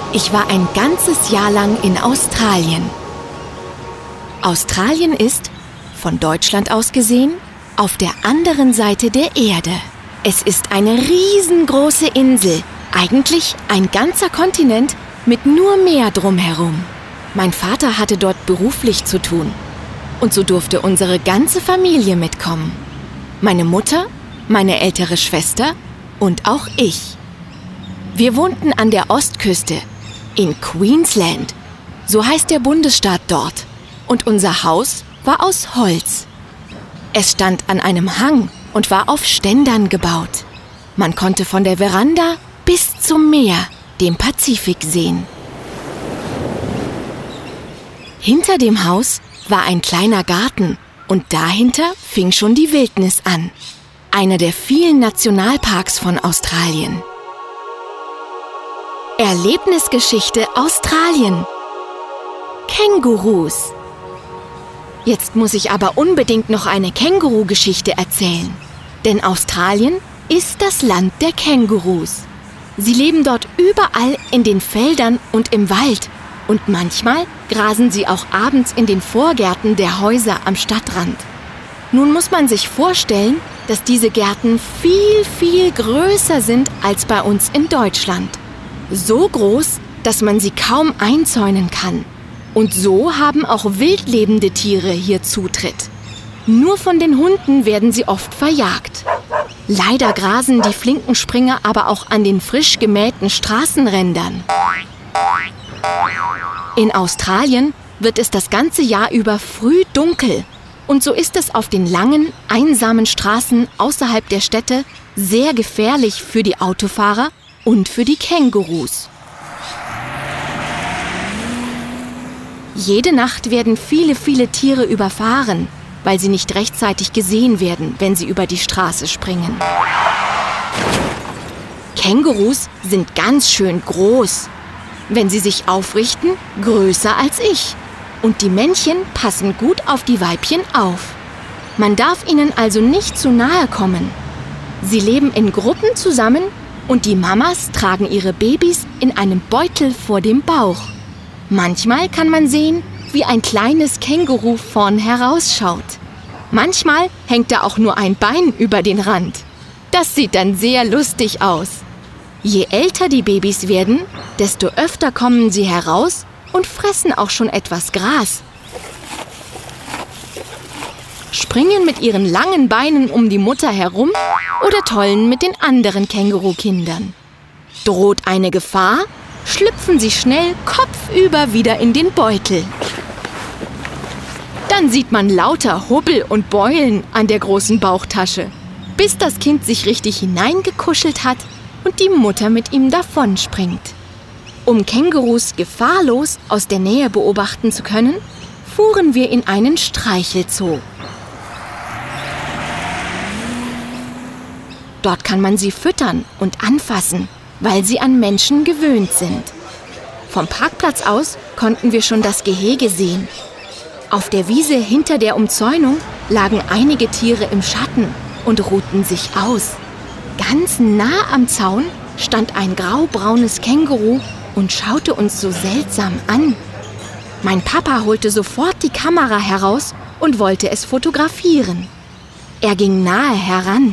Ich war ein ganzes Jahr lang in Australien. Australien ist, von Deutschland aus gesehen, auf der anderen Seite der Erde. Es ist eine riesengroße Insel, eigentlich ein ganzer Kontinent mit nur Meer drumherum. Mein Vater hatte dort beruflich zu tun. Und so durfte unsere ganze Familie mitkommen. Meine Mutter, meine ältere Schwester und auch ich. Wir wohnten an der Ostküste, in Queensland. So heißt der Bundesstaat dort. Und unser Haus war aus Holz. Es stand an einem Hang und war auf Ständern gebaut. Man konnte von der Veranda bis zum Meer, dem Pazifik, sehen. Hinter dem Haus war ein kleiner Garten und dahinter fing schon die Wildnis an. Einer der vielen Nationalparks von Australien. Erlebnisgeschichte Australien. Kängurus. Jetzt muss ich aber unbedingt noch eine Känguru-Geschichte erzählen. Denn Australien ist das Land der Kängurus. Sie leben dort überall in den Feldern und im Wald. Und manchmal grasen sie auch abends in den Vorgärten der Häuser am Stadtrand. Nun muss man sich vorstellen, dass diese Gärten viel, viel größer sind als bei uns in Deutschland. So groß, dass man sie kaum einzäunen kann. Und so haben auch wildlebende Tiere hier Zutritt. Nur von den Hunden werden sie oft verjagt. Leider grasen die flinken Springer aber auch an den frisch gemähten Straßenrändern. In Australien wird es das ganze Jahr über früh dunkel. Und so ist es auf den langen, einsamen Straßen außerhalb der Städte sehr gefährlich für die Autofahrer und für die Kängurus. Jede Nacht werden viele, viele Tiere überfahren, weil sie nicht rechtzeitig gesehen werden, wenn sie über die Straße springen. Kängurus sind ganz schön groß. Wenn sie sich aufrichten, größer als ich. Und die Männchen passen gut auf die Weibchen auf. Man darf ihnen also nicht zu nahe kommen. Sie leben in Gruppen zusammen und die Mamas tragen ihre Babys in einem Beutel vor dem Bauch. Manchmal kann man sehen, wie ein kleines Känguru vorn herausschaut. Manchmal hängt da auch nur ein Bein über den Rand. Das sieht dann sehr lustig aus. Je älter die Babys werden, desto öfter kommen sie heraus und fressen auch schon etwas Gras. Springen mit ihren langen Beinen um die Mutter herum oder tollen mit den anderen Kängurukindern. Droht eine Gefahr, schlüpfen sie schnell kopfüber wieder in den Beutel. Dann sieht man lauter Hubbel und Beulen an der großen Bauchtasche, bis das Kind sich richtig hineingekuschelt hat und die Mutter mit ihm davonspringt. Um Kängurus gefahrlos aus der Nähe beobachten zu können, fuhren wir in einen Streichelzoo. Dort kann man sie füttern und anfassen, weil sie an Menschen gewöhnt sind. Vom Parkplatz aus konnten wir schon das Gehege sehen. Auf der Wiese hinter der Umzäunung lagen einige Tiere im Schatten und ruhten sich aus. Ganz nah am Zaun stand ein graubraunes Känguru und schaute uns so seltsam an. Mein Papa holte sofort die Kamera heraus und wollte es fotografieren. Er ging nahe heran.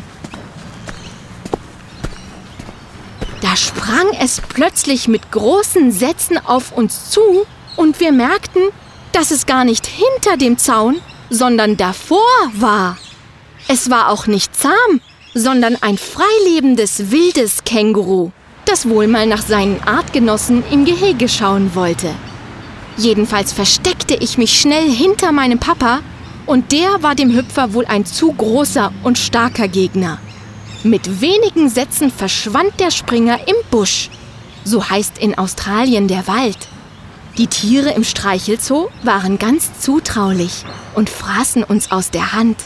Da sprang es plötzlich mit großen Sätzen auf uns zu und wir merkten, dass es gar nicht hinter dem Zaun, sondern davor war. Es war auch nicht zahm, sondern ein freilebendes, wildes Känguru, das wohl mal nach seinen Artgenossen im Gehege schauen wollte. Jedenfalls versteckte ich mich schnell hinter meinem Papa und der war dem Hüpfer wohl ein zu großer und starker Gegner. Mit wenigen Sätzen verschwand der Springer im Busch. So heißt in Australien der Wald. Die Tiere im Streichelzoo waren ganz zutraulich und fraßen uns aus der Hand.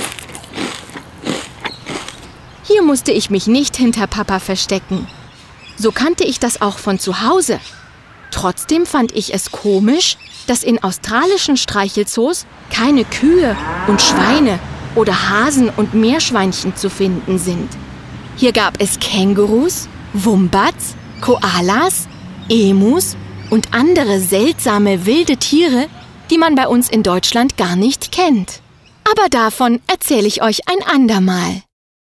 Hier musste ich mich nicht hinter Papa verstecken. So kannte ich das auch von zu Hause. Trotzdem fand ich es komisch, dass in australischen Streichelzoos keine Kühe und Schweine oder Hasen und Meerschweinchen zu finden sind. Hier gab es Kängurus, Wombats, Koalas, Emus und andere seltsame wilde Tiere, die man bei uns in Deutschland gar nicht kennt. Aber davon erzähle ich euch ein andermal.